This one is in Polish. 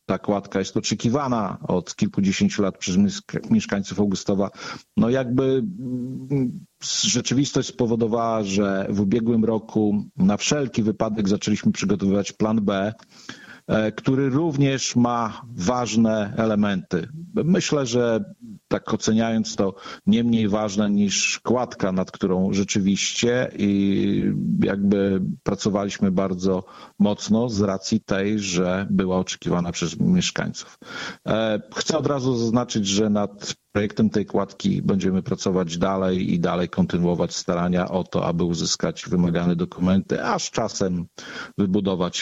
ta kładka jest oczekiwana od kilkudziesięciu lat przez mieszkańców Augustowa. No jakby rzeczywistość spowodowała, że w ubiegłym roku na wszelki wypadek zaczęliśmy przygotowywać plan B, który również ma ważne elementy. Myślę, że tak oceniając to nie mniej ważne niż kładka, nad którą rzeczywiście i jakby pracowaliśmy bardzo mocno z racji tej, że była oczekiwana przez mieszkańców. Chcę od razu zaznaczyć, że nad projektem tej kładki będziemy pracować dalej i dalej kontynuować starania o to, aby uzyskać wymagane dokumenty, aż czasem wybudować